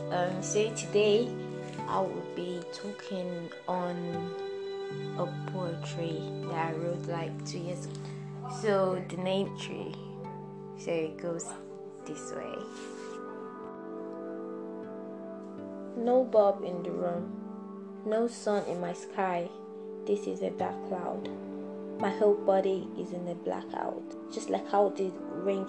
So today I will be talking on a poetry that I wrote like 2 years ago. So the name tree. So it goes this way. No bulb in the room, no sun in my sky. This is a dark cloud. My whole body is in a blackout, just like how the rain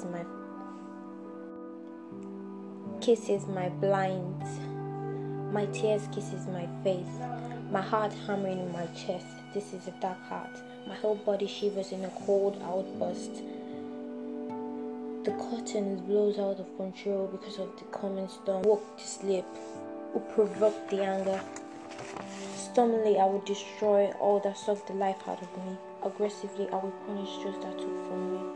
kisses my blinds. My tears kisses my face, my heart hammering in my chest. This is a dark heart. My whole body shivers in a cold outburst. The curtains blows out of control because of the coming storm. Woke to sleep, who provoked the anger. Stormily, I will destroy all that sucked the life out of me. Aggressively, I will punish those that took from me.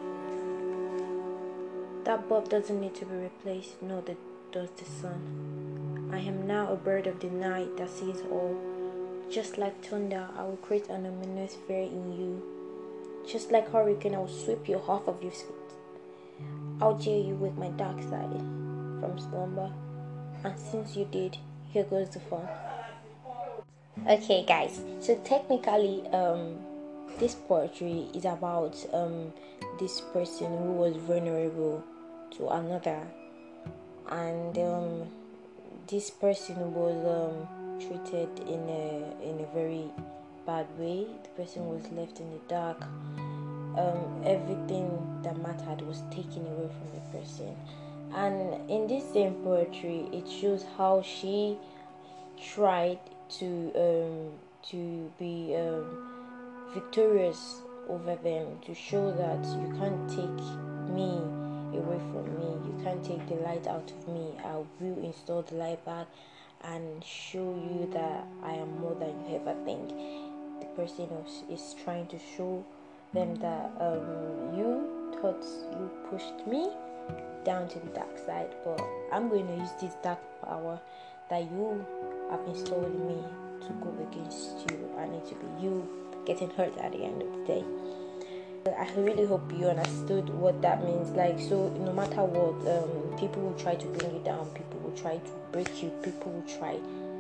That bulb doesn't need to be replaced, nor does the sun. I am now a bird of the night that sees all. Just like thunder, I will create an ominous fear in you. Just like hurricane, I will sweep you off of your feet. I'll dare you with my dark side from slumber. And since you did, here goes the fun. Okay, guys. So technically, this poetry is about this person who was vulnerable to another, and this person was treated in a very bad way. The person was left in the dark. Everything that mattered was taken away from the person. And in this same poetry, it shows how she tried to be victorious over them, to show that you can't take me away from me, you can't take the light out of me. I will install the light back and show you that I am more than you ever think. The person is trying to show them that you thought you pushed me down to the dark side, but I'm going to use this dark power that you have installed in me to go against you, and it will be you getting hurt at the end of the day. I really hope you understood what that means. Like, so no matter what, people will try to bring you down, people will try to break you, people will try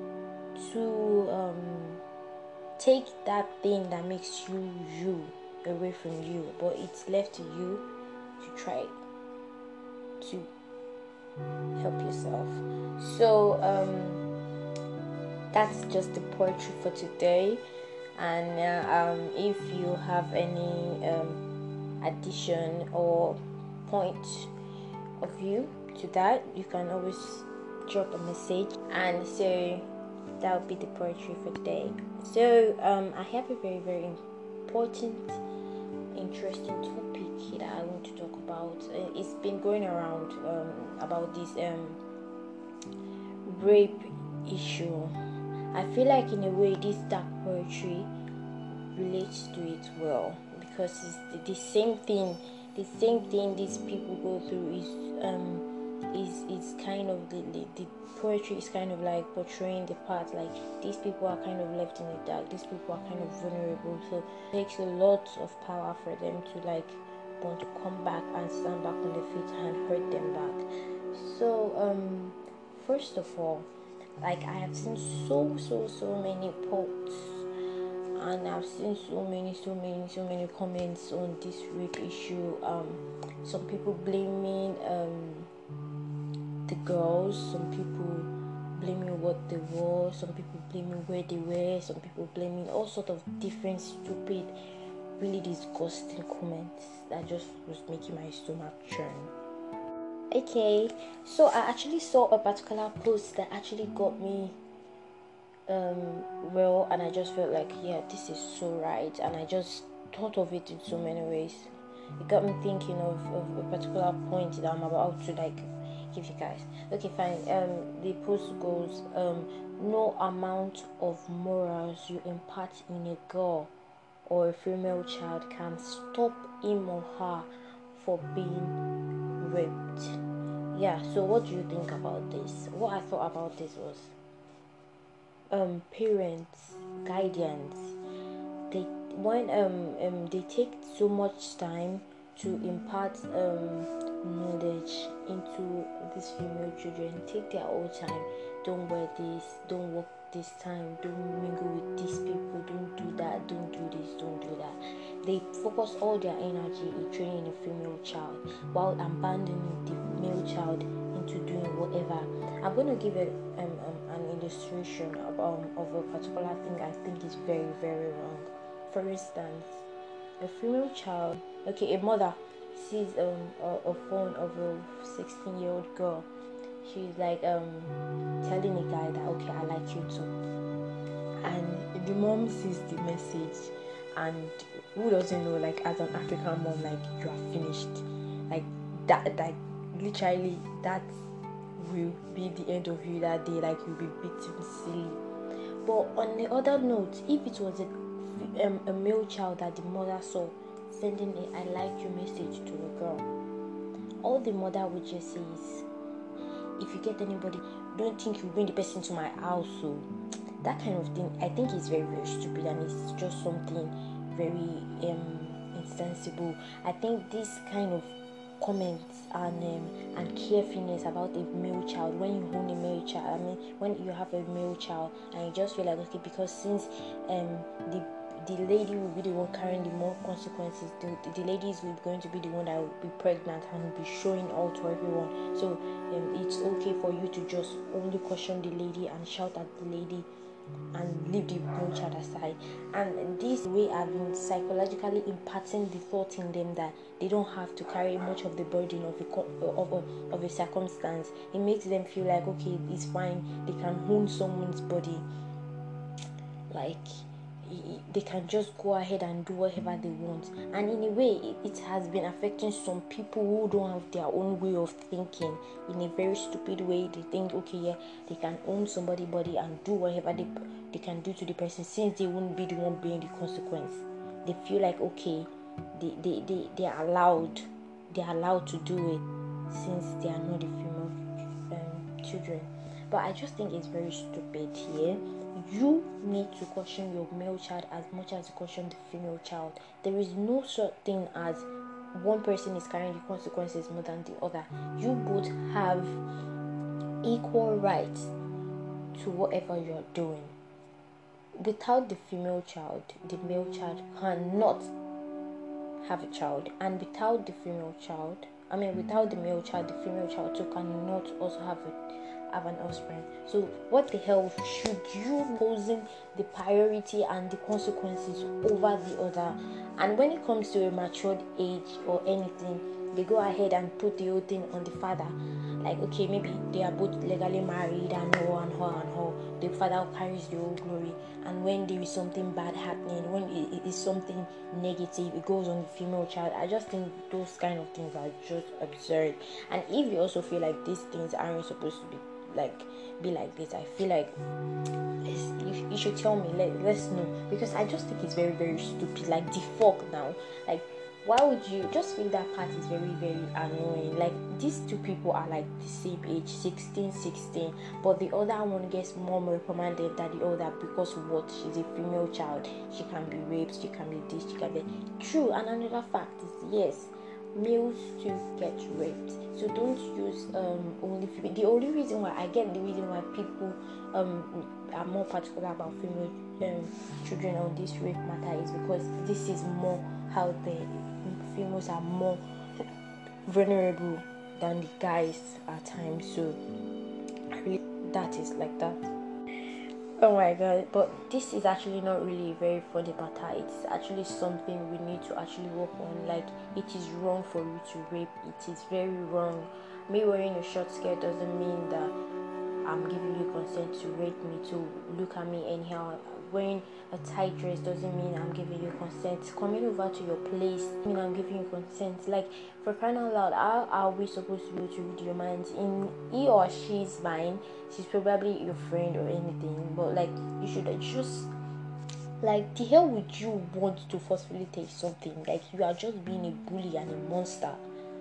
to take that thing that makes you away from you, but it's left to you to try to help yourself. So that's just the poetry for today. And if you have any addition or point of view to that, you can always drop a message. And so that will be the poetry for today. So I have a very, very important, interesting topic that I want to talk about. It's been going around about this rape issue. I feel like in a way this dark poetry relates to it well, because it's the same thing these people go through is kind of the poetry is kind of like portraying the part, like these people are kind of left in the dark, these people are kind of vulnerable, so it takes a lot of power for them to like want to come back and stand back on their feet and hurt them back. So first of all, like I have seen so many posts, and I've seen so many comments on this rape issue. Some people blaming the girls, some people blaming what they wore, some people blaming where they were, some people blaming all sort of different stupid, really disgusting comments that just was making my stomach churn. Okay, so I actually saw a particular post that actually got me well, and I just felt like, yeah, this is so right, and I just thought of it in so many ways. It got me thinking of a particular point that I'm about to like give you guys. Okay, fine. The post goes, no amount of morals you impart in a girl or a female child can stop him or her for being raped. Yeah, so what do you think about this? What I thought about this was parents, guardians, they take so much time to impart knowledge into these female children. Take their own time. Don't wear this, don't work this time, don't mingle with these people, don't do that, don't do this, don't do that. They focus all their energy in training a female child while abandoning the male child into doing whatever. I'm going to give an illustration of a particular thing I think is very, very wrong. For instance, a female child, a mother sees a phone of a 16-year-old girl. She's like telling a guy that, okay, I like you too, and the mom sees the message, and who doesn't know, like, as an African mom, like, you are finished, like that, like literally that will be the end of you that day, like you'll be beaten silly. But on the other note, if it was a male child that the mother saw sending a I like you message to a girl, all the mother would just say is, if you get anybody, don't think you bring the person to my house. So that kind of thing, I think, is very, very stupid, and it's just something very insensible. I think this kind of comments and carefulness about a male child, when you own a male child, when you have a male child, and you just feel like, okay, because since the lady will be the one carrying the more consequences, the lady is going to be the one that will be pregnant and will be showing all to everyone, so it's okay for you to just only caution the lady and shout at the lady and leave the male child aside. And this way have been psychologically imparting the thought in them that they don't have to carry much of the burden of a circumstance. It makes them feel like, okay, it's fine, they can own someone's body, like they can just go ahead and do whatever they want. And in a way, it has been affecting some people who don't have their own way of thinking. In a very stupid way, they think, okay, yeah, they can own somebody's body and do whatever they can do to the person, since they won't be the one bearing the consequence. They feel like, okay, they are allowed to do it, since they are not the female children. But I just think it's very stupid here. You need to caution your male child as much as you caution the female child. There is no such thing as one person is carrying the consequences more than the other. You both have equal rights to whatever you are doing. Without the female child, the male child cannot have a child, and without the male child, the female child too cannot also have an offspring. So what the hell should you posing the priority and the consequences over the other? And when it comes to a matured age or anything, they go ahead and put the whole thing on the father. Like, okay, maybe they are both legally married and her. The father carries the whole glory. And when there is something bad happening, when it is something negative, it goes on the female child. I just think those kind of things are just absurd. And if you also feel like these things aren't supposed to be like this, I feel like you should tell me. Let's know, because I just think it's very, very stupid. Like, the fuck now, like, why would you just feel that part is very, very annoying? Like, these two people are like the same age, 16, but the other one gets more reprimanded than the other because of what? She's a female child, she can be raped, she can be this, she can be true. And another fact is, yes, males too get raped. So don't use only female. The only reason why I get the reason why people are more particular about female children on this rape matter is because this is more how the females are more vulnerable than the guys at times. So that is like that. Oh my god, but this is actually not really a very funny matter. It's actually something we need to actually work on. Like, it is wrong for you to rape. It is very wrong. Me wearing a short skirt doesn't mean that I'm giving you consent to rape me, to look at me anyhow. Wearing a tight dress doesn't mean I'm giving you consent. Coming over to your place mean I'm giving you consent. Like, for crying out loud, how are we supposed to be able to read your minds? In he or she's mind, she's probably your friend or anything, but like, you should just, like, the hell would you want to forcefully take something? Like, you are just being a bully and a monster.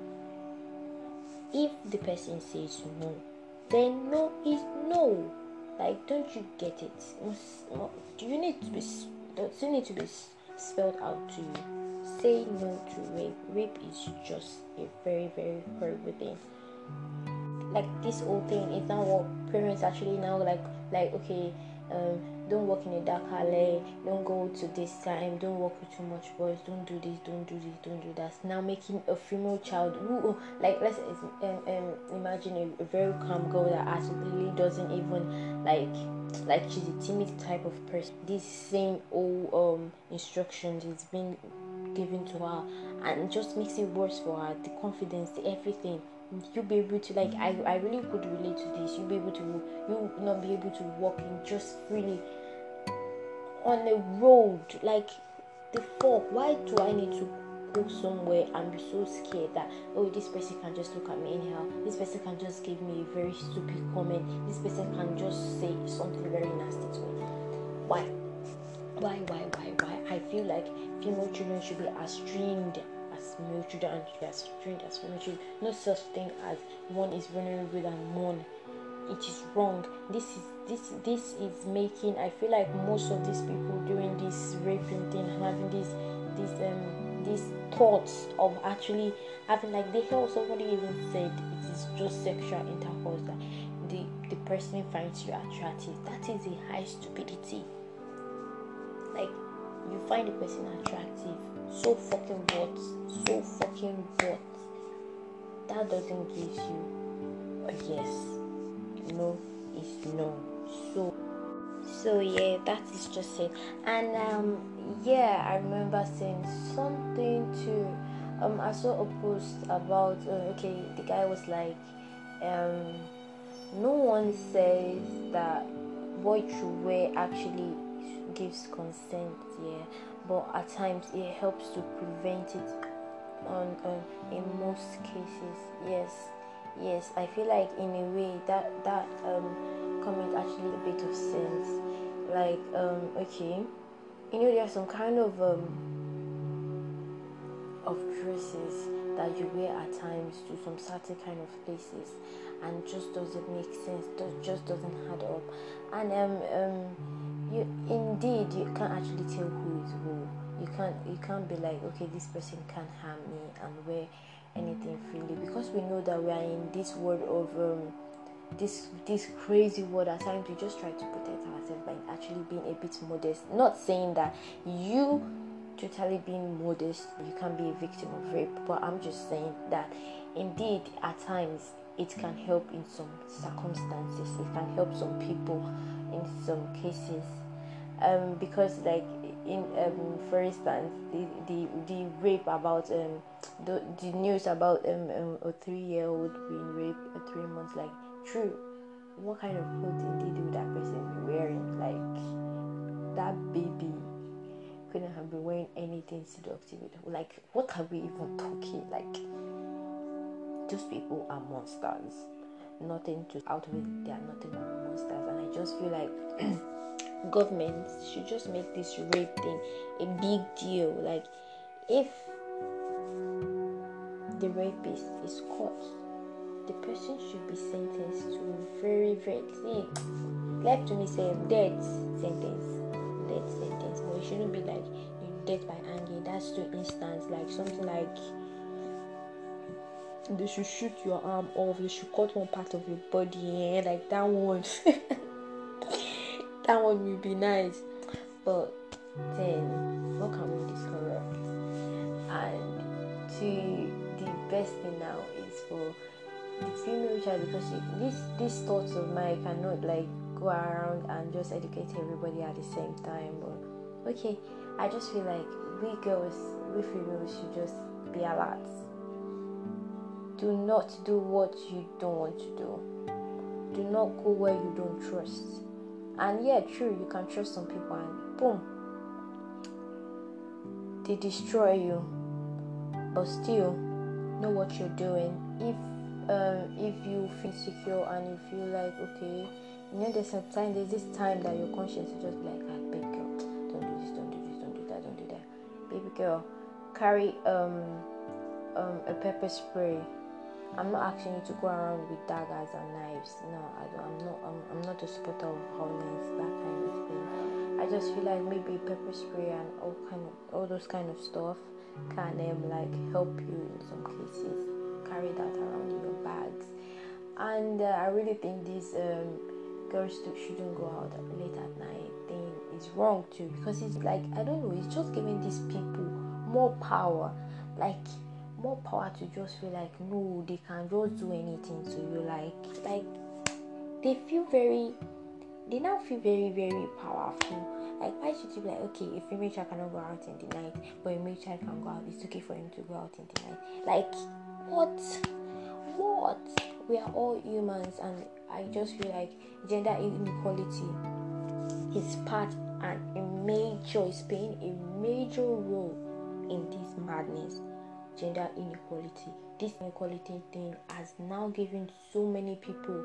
If the person says no, then no is no. Like, don't you get it? Does it need to be spelled out to you? say no to rape. Rape is just a very, very horrible thing. Like this whole thing is now what parents actually now like okay, don't work in a dark alley, don't go to this time, don't work with too much boys, don't do this, don't do this, don't do that. Now making a female child who, like, let's imagine a very calm girl that absolutely doesn't even like she's a timid type of person. This same old instructions is being given to her, and it just makes it worse for her. The confidence, the everything. You'll be able to, like, I really could relate to this. You'll not be able to walk in just freely on a road. Like, the fuck, why do I need to go somewhere and be so scared that, oh, this person can just look at me anyhow, this person can just give me a very stupid comment, this person can just say something very nasty to me? Why? I feel like female children should be as trained as male children and should be as trained as female children. No such thing as one is vulnerable than one. It is wrong. This is making, I feel like most of these people doing this raping thing and having these thoughts of actually having, like, the hell somebody even said it is just sexual intercourse, that the person finds you attractive. That is a high stupidity. Like, you find the person attractive, so fucking what? That doesn't give you a yes. No is no. So yeah, that is just it. And yeah, I remember saying something to I saw a post about okay, the guy was like, no one says that boy through wear actually gives consent, yeah, but at times it helps to prevent it on in most cases. Yes, I feel like in a way that comment actually a bit of sense. Like okay, there are some kind of dresses that you wear at times to some certain kind of places, and just doesn't make sense. Just doesn't add up. And you can't actually tell who is who. You can't be like, okay, this person can't harm me and wear anything freely, because we know that we are in this world of this crazy world. At times we just try to protect ourselves by actually being a bit modest. Not saying that you totally being modest you can be a victim of rape, but I'm just saying that indeed at times it can help in some circumstances. It can help some people in some cases, because like in for instance the rape about the news about a 3-year-old being raped at 3 months, like, true, what kind of clothing did that person be wearing? Like, that baby couldn't have been wearing anything seductive. Like, what are we even talking? Like, those people are monsters. Nothing to out of it, they are nothing but monsters. And I just feel like governments should just make this rape thing a big deal. Like, if the rapist is caught, the person should be sentenced to a very, very left to me say death sentence, but it shouldn't be like death by hanging. That's too instant. Like something like they should shoot your arm off, they should cut one part of your body, like that one. That one will be nice. But then what can we discover? And the best thing now is for the female child, because these thoughts of mine cannot like go around and just educate everybody at the same time. But okay, I just feel like we females should just be alert. Do not do what you don't want to do. Do not go where you don't trust. And yeah, true, you can trust some people and boom, they destroy you. But still, know what you're doing. If you feel secure and you feel like, okay, there's this time that your conscience is just like, baby girl, don't do this, don't do that. Baby girl, carry a pepper spray. I'm not asking you to go around with daggers and knives. No, I'm not a supporter of violence, that kind of thing. I just feel like maybe pepper spray and all those kind of stuff can like help you in some cases. Carry that around in your bags. And I really think this girls shouldn't go out late at night thing is wrong too, because it's like, I don't know, it's just giving these people more power, like more power to just feel like, no, they can just do anything to you, like they now feel very, very powerful. Like, why should you be like, okay, if a female child cannot go out in the night, but a male child can go out, it's okay for him to go out in the night? Like, what? We are all humans, and I just feel like gender inequality is part and is playing a major role in this madness. Gender inequality. This inequality thing has now given so many people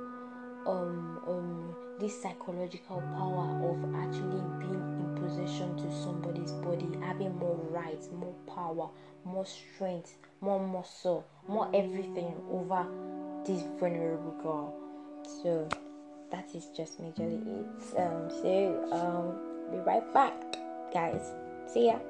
this psychological power of actually being in possession to somebody's body, having more rights, more power, more strength, more muscle, more everything over this vulnerable girl. So that is just majorly it. Be right back, guys. See ya.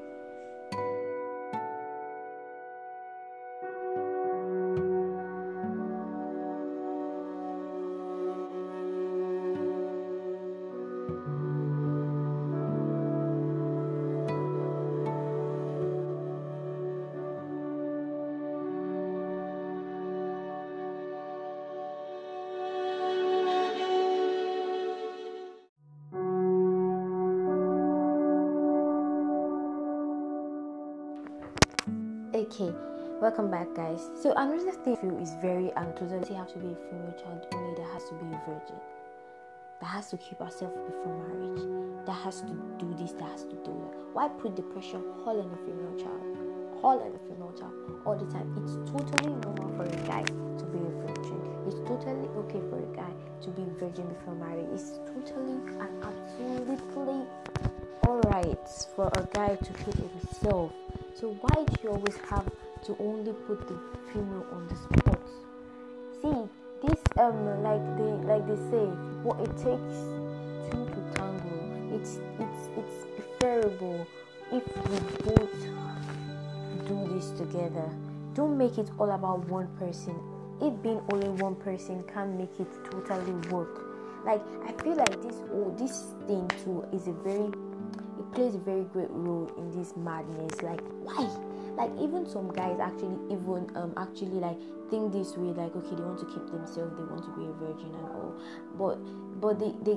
Okay, welcome back, guys. So another thing I feel is very totally you have to be a female child only that has to be a virgin, that has to keep herself before marriage, that has to do this, that has to do that. Why put the pressure all on a female child? All the time. It's totally normal for a guy to be a virgin. It's totally okay for a guy to be a virgin before marriage. It's totally and absolutely alright for a guy to keep himself. So why do you always have to only put the female on the spot? See, this like they say, what it takes two to tango. It's preferable if we both do this together. Don't make it all about one person. It being only one person can't make it totally work. Like, I feel like this thing too is it plays a very great role in this madness. Like, why? Like, even some guys actually like think this way, like, okay, they want to keep themselves, they want to be a virgin and all, but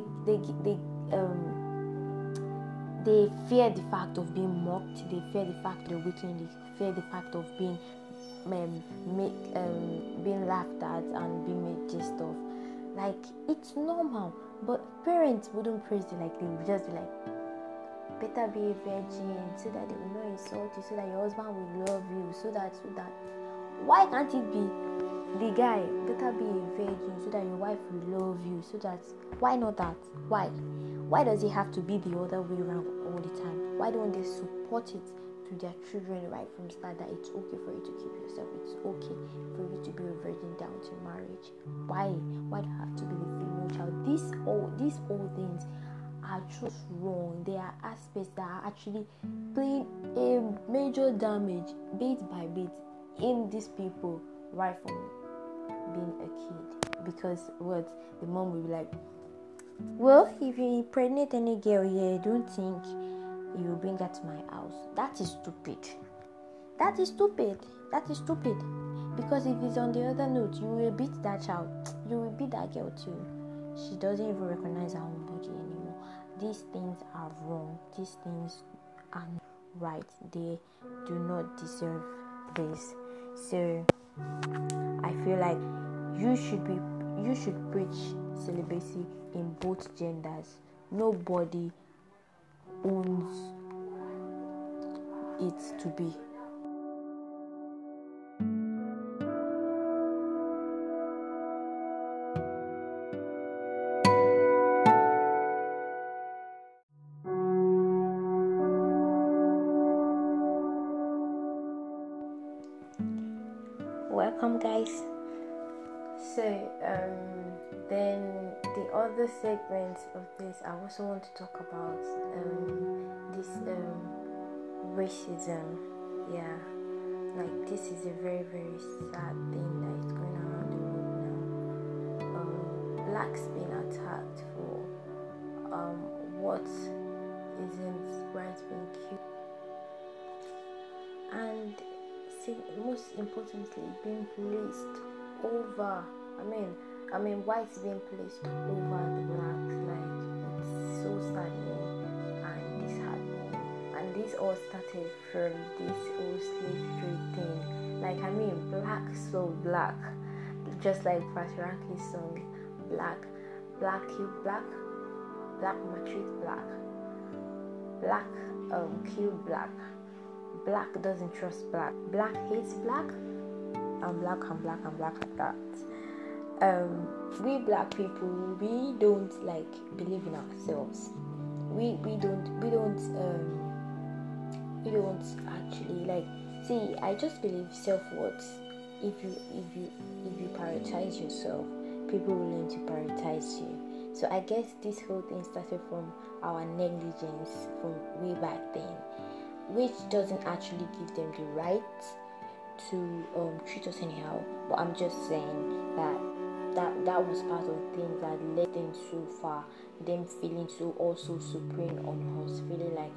they fear the fact of being mocked, they fear the fact of the weakling, they fear the fact of being being laughed at and being made jest of. Like, it's normal, but parents wouldn't praise you. Like, they would just be like, better be a virgin so that they will not insult you, so that your husband will love you, so that why can't it be the guy, better be a virgin so that your wife will love you, so that why not that? Why does it have to be the other way around all the time? Why don't they support it to their children right from the start, that it's okay for you to keep yourself, it's okay for you to be a virgin down to marriage? Why do you have to be the female child? These all things are just wrong. There are aspects that are actually playing a major damage bit by bit in these people right from being a kid. Because the mom will be like, well, if you impregnate any girl here, don't think you will bring her to my house. That is stupid. Because if it's on the other note, you will beat that child, you will beat that girl too. She doesn't even recognize her own body anymore. These things are wrong. These things are not right. They do not deserve this. So I feel like you should preach celibacy in both genders. Nobody owns it to be. Welcome, guys. So then the other segment of this, I also want to talk about this racism. Yeah, Like, this is a very, very sad thing that is going around the world now. Blacks being attacked for what isn't right being killed, and most importantly, being placed over. Whites being placed over the blacks. Like, it's so saddening and disheartening. And this all started from this whole slave trade thing. Like, black so black, just like Patriarchy's song, black kill black, black maltreat black, black kill black, black doesn't trust black, black hates black, and black and black and black like that. We black people, we don't like believe in ourselves. We don't actually like. See, I just believe self-worth. If you prioritize yourself, people will learn to prioritize you. So I guess this whole thing started from our negligence from way back then, which doesn't actually give them the right to treat us anyhow. But I'm just saying that was part of the things that led them so far, them feeling so also supreme on us, feeling like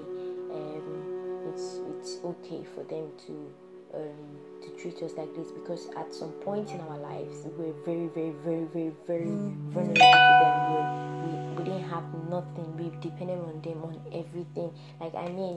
it's okay for them to treat us like this, because at some point in our lives we're very, very, very, very, very vulnerable to them. We didn't have nothing. We depended on them on everything. Like,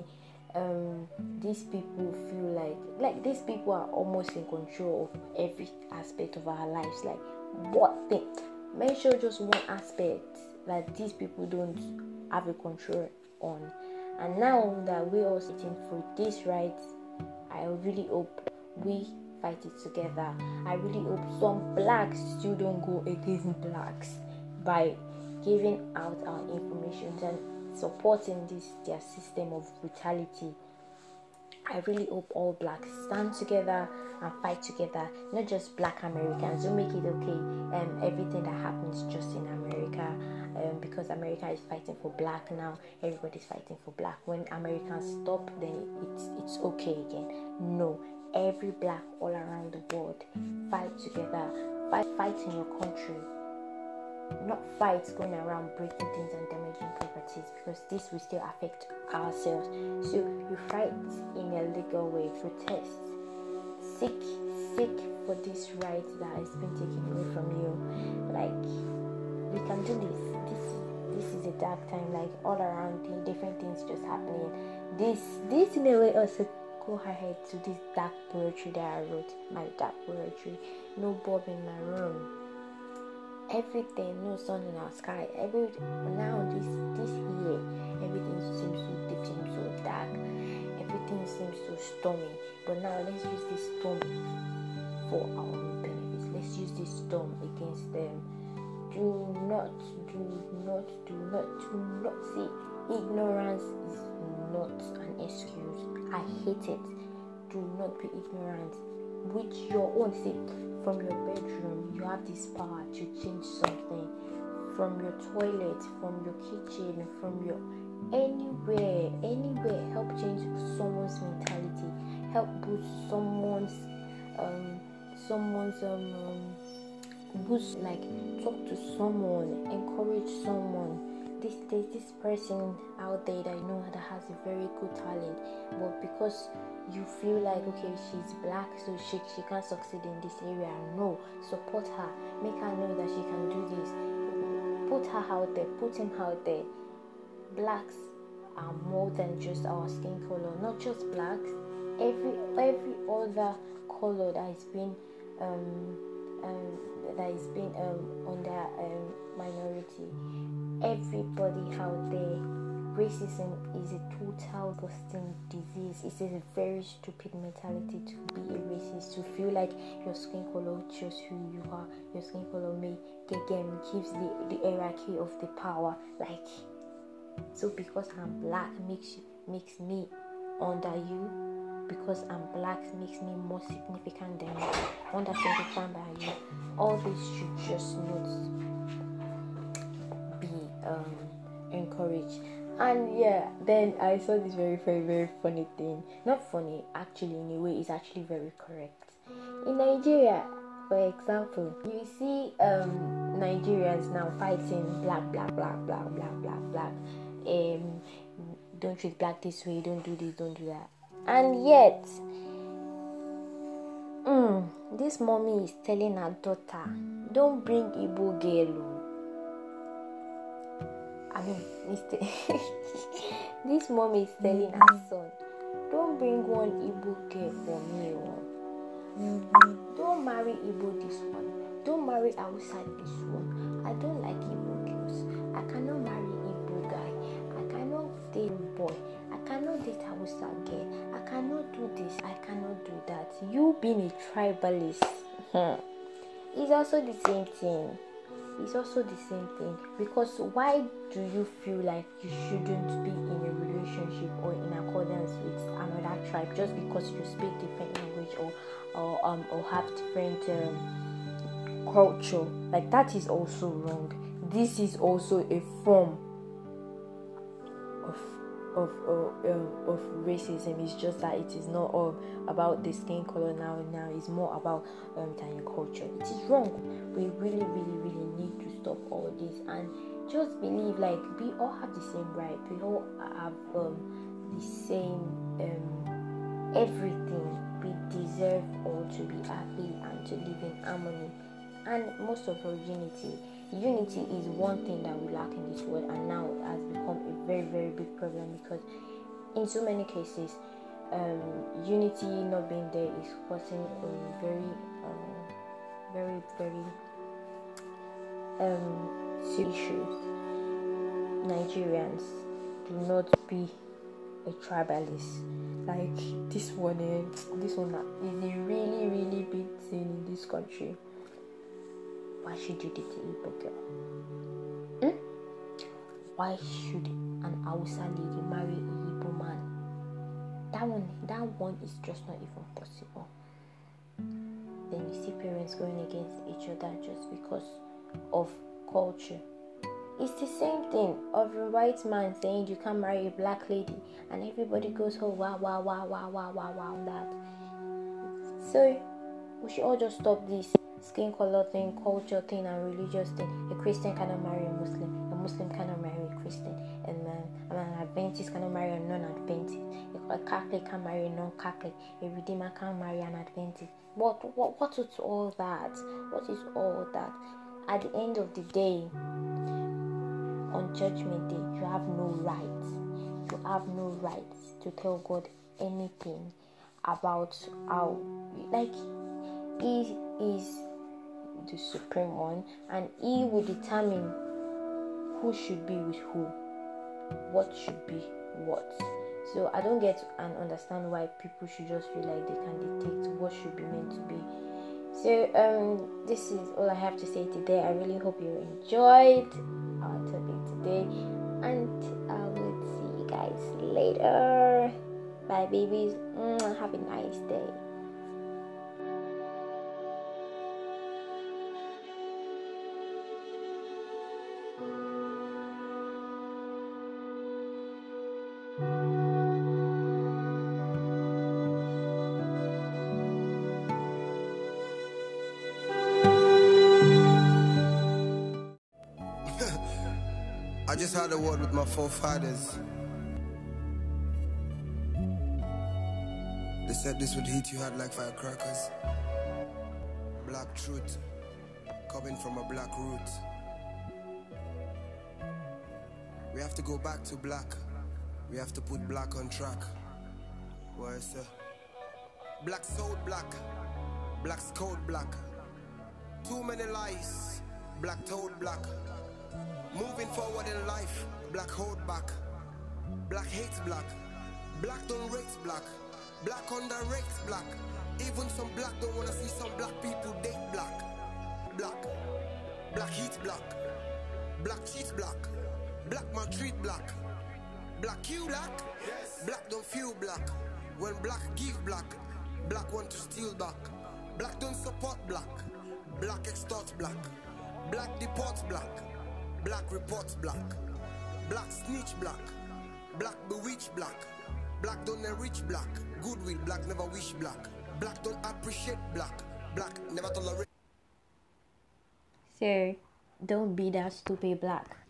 these people feel like these people are almost in control of every aspect of our lives. Like, what thing? Mention just one aspect that these people don't have a control on. And now that we're all sitting for this right, I really hope we fight it together. I really hope some blacks still don't go against blacks by giving out our information and supporting their system of brutality. I really hope all blacks stand together and fight together, not just black Americans. Don't make it okay. Everything that happens just in America, because America is fighting for black now. Everybody's fighting for black. When Americans stop, then it's okay again. No, every black all around the world, fight together. Fight in your country. Not fights going around breaking things and damaging properties, because this will still affect ourselves. So you fight in a legal way, protest, seek for this right that has been taken away from you. Like, we can do this is a dark time. Like, all around different things just happening. This in a way also go ahead to this dark poetry that I wrote. My dark poetry. No bulb in my room. Everything, no sun in our sky. Now this year, everything seems so deep, seems so dark. Everything seems so stormy. But now let's use this storm for our own benefits. Let's use this storm against them. Do not see. Ignorance is not an excuse. I hate it. Do not be ignorant. With your own sake. From your bedroom, you have this power to change something. From your toilet, from your kitchen, from your anywhere, help change someone's mentality. Help boost someone's boost, like, talk to someone, encourage someone. There's this person out there that you know that has a very good talent, but because you feel like, okay, she's black, so she can't succeed in this area. No, support her, make her know that she can do this. Put her out there, put him out there. Blacks are more than just our skin color. Not just blacks, every other color that has been under minority. Everybody out there. Racism is a total distinct disease. It's a very stupid mentality to be a racist, to feel like your skin color shows who you are. Your skin color gives the hierarchy of the power. Like, so because I'm black makes me under you. Because I'm black makes me more significant than you. Understand by you. All this should just not be encouraged. And yeah, then I saw this very, very, very funny thing. Not funny, actually, in a way, it's actually very correct. In Nigeria, for example, you see Nigerians now fighting black, black, black, black, black, black, black. Don't treat black this way, don't do this, don't do that. And yet, this mommy is telling her daughter, don't bring Igbo girl. This mom is telling her son, don't bring one Igbo girl for me. Don't marry Igbo this one. Don't marry outside this one. I don't like Igbo girls. I cannot marry Igbo guy. I cannot date boy. I cannot date Hausa girl. I cannot do this. I cannot do that. You being a tribalist, it's also the same thing. It's also the same thing, because why do you feel like you shouldn't be in a relationship or in accordance with another tribe just because you speak different language or have different culture? Like, that is also wrong. This is also a form of racism. It's just that it is not all about the skin color now it's more about than your culture. It is wrong. We really, really, really need to stop all this and just believe like we all have the same right. We all have the same everything. We deserve all to be happy and to live in harmony, and most of all, unity. Unity is one thing that we lack in this world, and now it has become a very, very big problem, because in so many cases unity not being there is causing very serious issues. Nigerians, do not be a tribalist. Like this one is a really, really big thing in this country. Why should you date an Igbo girl? Why should an Hausa lady marry a Igbo man? That one is just not even possible. Then you see parents going against each other just because of culture. It's the same thing of a white man saying you can't marry a black lady, and everybody goes, oh wow, that. So we should all just stop this skin color thing, culture thing, and religious thing. A Christian cannot marry a Muslim cannot marry a Christian, and an Adventist cannot marry a non-Adventist. A Catholic can marry a non-Catholic. A Redeemer can marry an Adventist. What is all that? What is all that? At the end of the day, on Judgment Day, you have no right. You have no right to tell God anything about how, like, He is the supreme one, and He will determine who should be with who, what should be what. So I don't get and understand why people should just feel like they can dictate what should be meant to be. So this is all I have to say today. I really hope you enjoyed our topic today, and I will see you guys later. Bye babies. Have a nice day. I just had a word with my forefathers. They said this would hit you hard like firecrackers. Black truth, coming from a black root. We have to go back to black. We have to put black on track. Why, sir? Black sold black. Black's code black. Too many lies. Black told black. Moving forward in life, black hold back. Black hates black. Black don't rate black. Black underrates black. Even some black don't wanna see some black people date black. Black. Black hates black. Black cheats black. Black maltreat black. Black you black. Yes. Black don't feel black. When black give black, black want to steal back. Black don't support black. Black extorts black. Black deports black. Black reports black. Black snitch black. Black bewitch black. Black don't enrich black. Goodwill, black never wish black. Black don't appreciate black. Black never tolerate. So, don't be that stupid black.